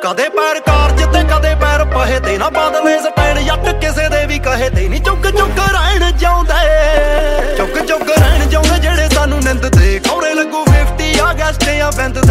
ਕਦੇ ਪੈਰ ਕਾਰਜ ਤੇ ਕਦੇ ਪੈਰ ਪਹੇ ਤੇ ਨਾ ਬਦਲੇ ਸਟੈਂਡ ਜੱਟ ਕਿਸੇ ਦੇ ਵੀ ਕਹੇ ਤੇ ਨਹੀਂ ਚੁੱਕ ਚੁੱਕ ਰਹਿਣ ਚਾਹੁੰਦੇ ਚੁੱਕ ਚੁੱਕ ਰਹਿਣ ਚਾਹੁੰਦੇ ਜਿਹੜੇ ਸਾਨੂੰ ਨਿੰਦ ਦੇ ਖੌਰੇ ਲੱਗੂ 50 ਅਗਸਟ ਜਾਂ ਬਿੰਦ